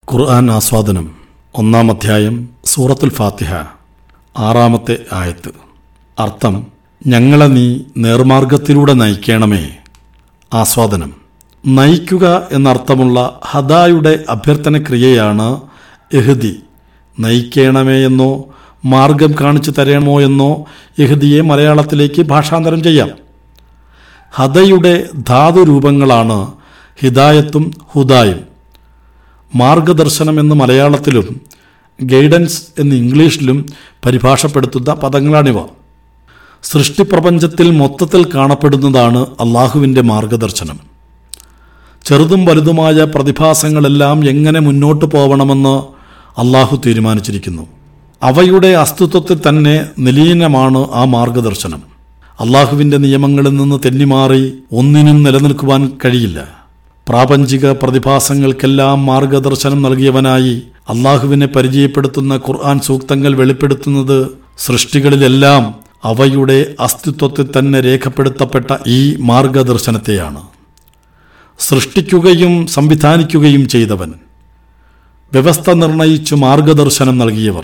ഖുർആൻ ആസ്വാദനം 1-ാം അധ്യായം സൂറത്തുൽ ഫാത്തിഹ 6-ാമത്തെ ആയത്ത്. അർത്ഥം: ഞങ്ങളെ നീ നേർമാർഗത്തിലൂടെ നയിക്കണമേ. ആസ്വാദനം: നയിക്കുക എന്നർത്ഥമുള്ള ഹദായുടെ അഭ്യർത്ഥന ക്രിയയാണ് ഇഹ്ദി. നയിക്കണമേ എന്നോ മാർഗം കാണിച്ചു തരണമോ എന്നോ ഇഹ്ദിയെ മലയാളത്തിലേക്ക് ഭാഷാന്തരം ചെയ്യാം. ഹദയുടെ ധാതുരൂപങ്ങളാണ് ഹിദായത്തും ഹുദായും. മാർഗദർശനം എന്ന് മലയാളത്തിലും ഗൈഡൻസ് എന്ന് ഇംഗ്ലീഷിലും പരിഭാഷപ്പെടുത്തുന്ന പദങ്ങളാണിവ. സൃഷ്ടിപ്രപഞ്ചത്തിൽ മൊത്തത്തിൽ കാണപ്പെടുന്നതാണ് അള്ളാഹുവിൻ്റെ മാർഗദർശനം. ചെറുതും വലുതുമായ പ്രതിഭാസങ്ങളെല്ലാം എങ്ങനെ മുന്നോട്ട് പോകണമെന്ന് അള്ളാഹു തീരുമാനിച്ചിരിക്കുന്നു. അവയുടെ അസ്തിത്വത്തിൽ തന്നെ നിലീനമാണ് ആ മാർഗദർശനം. അള്ളാഹുവിൻ്റെ നിയമങ്ങളിൽ നിന്ന് തെന്നിമാറി ഒന്നിനും നിലനിൽക്കുവാൻ കഴിയില്ല. പ്രാപഞ്ചിക പ്രതിഭാസങ്ങൾക്കെല്ലാം മാർഗദർശനം നൽകിയവനായി അള്ളാഹുവിനെ പരിചയപ്പെടുത്തുന്ന ഖുർആൻ സൂക്തങ്ങൾ വെളിപ്പെടുത്തുന്നത് സൃഷ്ടികളിലെല്ലാം അവയുടെ അസ്തിത്വത്തിൽ തന്നെ രേഖപ്പെടുത്തപ്പെട്ട ഈ മാർഗദർശനത്തെയാണ്. സൃഷ്ടിക്കുകയും സംവിധാനിക്കുകയും ചെയ്തവൻ, വ്യവസ്ഥ നിർണയിച്ചു മാർഗദർശനം നൽകിയവർ,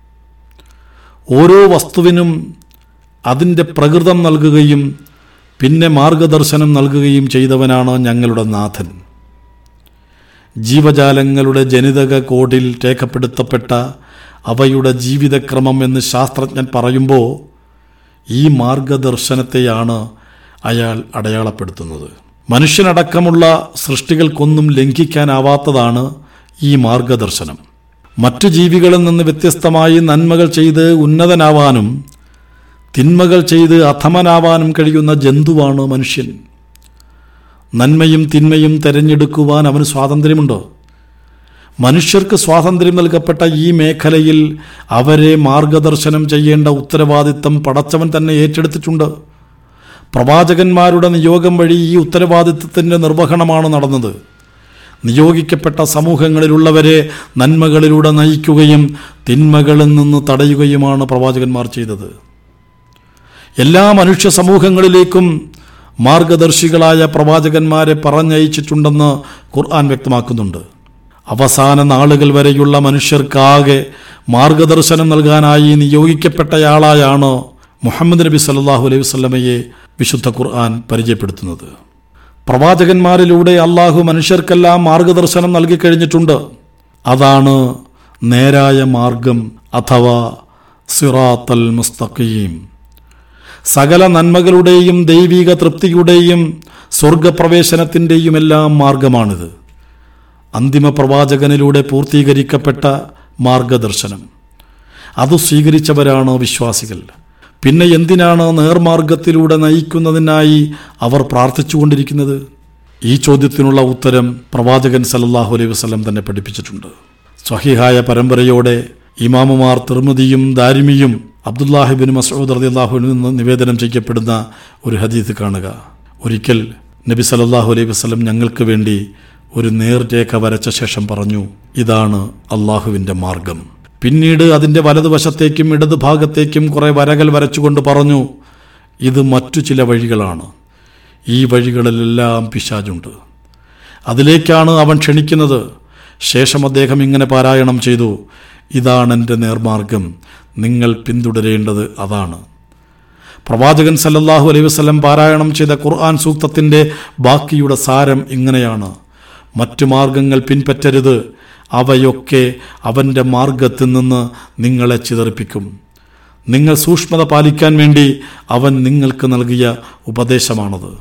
ഓരോ വസ്തുവിനും അതിൻ്റെ പ്രകൃതം നൽകുകയും പിന്നെ മാർഗദർശനം നൽകുകയും ചെയ്തവനാണ് ഞങ്ങളുടെ നാഥൻ. ജീവജാലങ്ങളുടെ ജനിതക കോഡിൽ രേഖപ്പെടുത്തപ്പെട്ട അവയുടെ ജീവിതക്രമം എന്ന് ശാസ്ത്രജ്ഞൻ പറയുമ്പോൾ ഈ മാർഗദർശനത്തെയാണ് അയാൾ അടയാളപ്പെടുത്തുന്നത്. മനുഷ്യനടക്കമുള്ള സൃഷ്ടികൾക്കൊന്നും ലംഘിക്കാനാവാത്തതാണ് ഈ മാർഗദർശനം. മറ്റു ജീവികളിൽ നിന്ന് വ്യത്യസ്തമായി നന്മകൾ ചെയ്ത് ഉന്നതനാവാനും തിന്മകൾ ചെയ്ത് അധമനാവാനും കഴിയുന്ന ജന്തുവാണ് മനുഷ്യൻ. നന്മയും തിന്മയും തിരഞ്ഞെടുക്കുവാൻ അവന് സ്വാതന്ത്ര്യമുണ്ടോ? മനുഷ്യർക്ക് സ്വാതന്ത്ര്യം നൽകപ്പെട്ട ഈ മേഖലയിൽ അവരെ മാർഗദർശനം ചെയ്യേണ്ട ഉത്തരവാദിത്തം പടച്ചവൻ തന്നെ ഏറ്റെടുത്തിട്ടുണ്ട്. പ്രവാചകന്മാരുടെ നിയോഗം വഴി ഈ ഉത്തരവാദിത്തത്തിൻ്റെ നിർവഹണമാണ് നടന്നത്. നിയോഗിക്കപ്പെട്ട സമൂഹങ്ങളിലുള്ളവരെ നന്മകളിലൂടെ നയിക്കുകയും തിന്മകളിൽ നിന്ന് തടയുകയുമാണ് പ്രവാചകന്മാർ ചെയ്തത്. എല്ലാ മനുഷ്യ സമൂഹങ്ങളിലേക്കും മാർഗദർശികളായ പ്രവാചകന്മാരെ പറഞ്ഞയച്ചിട്ടുണ്ടെന്ന് ഖുർആൻ വ്യക്തമാക്കുന്നുണ്ട്. അവസാന നാളുകൾ വരെയുള്ള മനുഷ്യർക്കാകെ മാർഗദർശനം നൽകാനായി നിയോഗിക്കപ്പെട്ടയാളായാണ് മുഹമ്മദ് നബി സല്ലല്ലാഹു അലൈഹി വസല്ലമയെ വിശുദ്ധ ഖുർആൻ പരിചയപ്പെടുത്തുന്നത്. പ്രവാചകന്മാരിലൂടെ അള്ളാഹു മനുഷ്യർക്കെല്ലാം മാർഗദർശനം നൽകിക്കഴിഞ്ഞിട്ടുണ്ട്. അതാണ് നേരായ മാർഗം അഥവാ സിറാത്തൽ മുസ്തഖീം. സകല നന്മകളുടെയും ദൈവിക തൃപ്തിയുടെയും സ്വർഗപ്രവേശനത്തിൻ്റെയുമെല്ലാം മാർഗമാണിത്. അന്തിമ പ്രവാചകനിലൂടെ പൂർത്തീകരിക്കപ്പെട്ട മാർഗദർശനം അത് സ്വീകരിച്ചവരാണ് വിശ്വാസികൾ. പിന്നെ എന്തിനാണ് നേർമാർഗത്തിലൂടെ നയിക്കുന്നതിനായി അവർ പ്രാർത്ഥിച്ചുകൊണ്ടിരിക്കുന്നത്? ഈ ചോദ്യത്തിനുള്ള ഉത്തരം പ്രവാചകൻ സല്ലല്ലാഹു അലൈഹി വസല്ലം തന്നെ പഠിപ്പിച്ചിട്ടുണ്ട്. സ്വഹീഹായ പരമ്പരയോടെ ഇമാമുമാർ തിർമിദിയും ദാരിമിയും അബ്ദുല്ലാഹിബ്നു മസ്ഊദ് റളിയല്ലാഹു അൻഹു നിന്ന് നിവേദനം ചെയ്യപ്പെടുന്ന ഒരു ഹദീസ് കാണുക. ഒരിക്കൽ നബി സല്ലല്ലാഹു അലൈഹി വസല്ലം ഞങ്ങൾക്ക് വേണ്ടി ഒരു നേർരേഖ വരച്ച ശേഷം പറഞ്ഞു, ഇതാണ് അള്ളാഹുവിൻ്റെ മാർഗം. പിന്നീട് അതിൻ്റെ വലതുവശത്തേക്കും ഇടതുഭാഗത്തേക്കും കുറേ വരകൾ വരച്ചുകൊണ്ട് പറഞ്ഞു, ഇത് മറ്റു ചില വഴികളാണ്. ഈ വഴികളിലെല്ലാം പിശാചുണ്ട്. അതിലേക്കാണ് അവൻ ക്ഷണിക്കുന്നത്. ശേഷം അദ്ദേഹം ഇങ്ങനെ പാരായണം ചെയ്തു, ഇതാണ് എൻ്റെ നേർമാർഗം, നിങ്ങൾ പിന്തുടരേണ്ടത് അതാണ്. പ്രവാചകൻ സല്ലല്ലാഹു അലൈഹി വസല്ലം പാരായണം ചെയ്ത ഖുർആൻ സൂക്തത്തിൻ്റെ ബാക്കിയുടെ സാരം ഇങ്ങനെയാണ്: മറ്റു മാർഗങ്ങൾ പിൻപറ്റരുത്, അവയൊക്കെ അവൻ്റെ മാർഗത്തിൽ നിന്ന് നിങ്ങളെ ചിതറിപ്പിക്കും. നിങ്ങൾ സൂക്ഷ്മത പാലിക്കാൻ വേണ്ടി അവൻ നിങ്ങൾക്ക് നൽകിയ ഉപദേശമാണത്.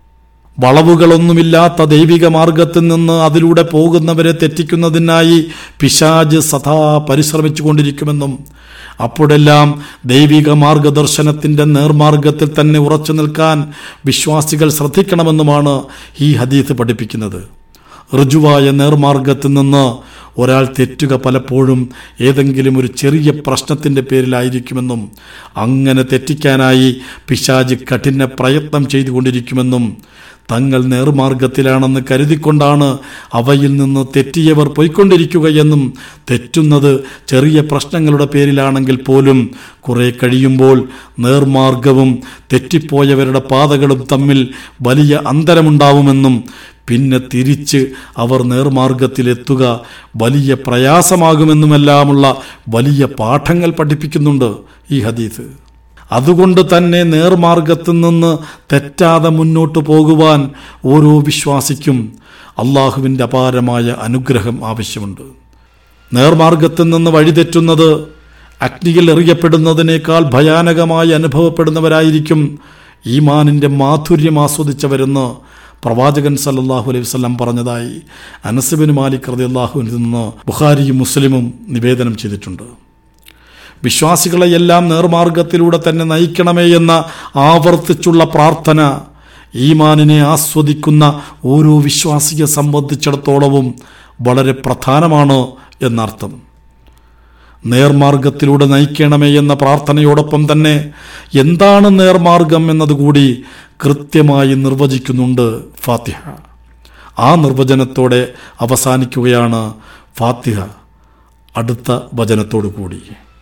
വളവുകളൊന്നുമില്ലാത്ത ദൈവിക മാർഗത്തിൽ നിന്ന് അതിലൂടെ പോകുന്നവരെ തെറ്റിക്കുന്നതിനായി പിശാച് സദാ പരിശ്രമിച്ചു കൊണ്ടിരിക്കുമെന്നും അപ്പോഴെല്ലാം ദൈവിക മാർഗദർശനത്തിൻ്റെ നേർമാർഗത്തിൽ തന്നെ ഉറച്ചു നിൽക്കാൻ വിശ്വാസികൾ ശ്രദ്ധിക്കണമെന്നുമാണ് ഈ ഹദീസ് പഠിപ്പിക്കുന്നത്. ഋജുവായ നേർമാർഗത്തിൽ നിന്ന് ഒരാൾ തെറ്റുക പലപ്പോഴും ഏതെങ്കിലും ഒരു ചെറിയ പ്രശ്നത്തിൻ്റെ പേരിലായിരിക്കുമെന്നും അങ്ങനെ തെറ്റിക്കാനായി പിശാച് കഠിന പ്രയത്നം ചെയ്തുകൊണ്ടിരിക്കുമെന്നും തങ്ങൾ നേർമാർഗത്തിലാണെന്ന് കരുതിക്കൊണ്ടാണ് അവയിൽ നിന്ന് തെറ്റിയവർ പോയിക്കൊണ്ടിരിക്കുകയെന്നും തെറ്റുന്നത് ചെറിയ പ്രശ്നങ്ങളുടെ പേരിലാണെങ്കിൽ പോലും കുറെ കഴിയുമ്പോൾ നേർമാർഗവും തെറ്റിപ്പോയവരുടെ പാതകളും തമ്മിൽ വലിയ അന്തരമുണ്ടാവുമെന്നും പിന്നെ തിരിച്ച് അവർ നേർമാർഗത്തിലെത്തുക വലിയ പ്രയാസമാകുമെന്നുമെല്ലാമുള്ള വലിയ പാഠങ്ങൾ പഠിപ്പിക്കുന്നുണ്ട് ഈ ഹദീസ്. അതുകൊണ്ട് തന്നെ നേർമാർഗത്തു നിന്ന് തെറ്റാതെ മുന്നോട്ട് പോകുവാൻ ഓരോ വിശ്വാസിക്കും അള്ളാഹുവിൻ്റെ അപാരമായ അനുഗ്രഹം ആവശ്യമുണ്ട്. നേർമാർഗത്തു നിന്ന് വഴിതെറ്റുന്നത് അഗ്നിയിൽ എറിയപ്പെടുന്നതിനേക്കാൾ ഭയാനകമായി അനുഭവപ്പെടുന്നവരായിരിക്കും ഈമാനിൻ്റെ മാധുര്യം ആസ്വദിച്ചവരെന്ന് പ്രവാചകൻ സല്ലല്ലാഹു അലൈഹി വസല്ലം പറഞ്ഞതായി അനസ് ബിൻ മാലിക് റളിയല്ലാഹുവിൽ നിന്ന് ബുഖാരിയും മുസ്ലിമും നിവേദനം ചെയ്തിട്ടുണ്ട്. വിശ്വാസികളെയെല്ലാം നേർമാർഗത്തിലൂടെ തന്നെ നയിക്കണമേ എന്ന ആവർത്തിച്ചുള്ള പ്രാർത്ഥന ഈമാനിനെ ആസ്വദിക്കുന്ന ഓരോ വിശ്വാസിയെ സംബന്ധിച്ചിടത്തോളവും വളരെ പ്രധാനമാണ് എന്നർത്ഥം. നേർമാർഗത്തിലൂടെ നയിക്കണമേ എന്ന പ്രാർത്ഥനയോടൊപ്പം തന്നെ എന്താണ് നേർമാർഗം എന്നതുകൂടി കൃത്യമായി നിർവചിക്കുന്നുണ്ട് ഫാത്തിഹ. ആ നിർവചനത്തോടെ അവസാനിക്കുകയാണ് ഫാത്തിഹ അടുത്ത വചനത്തോടു കൂടി.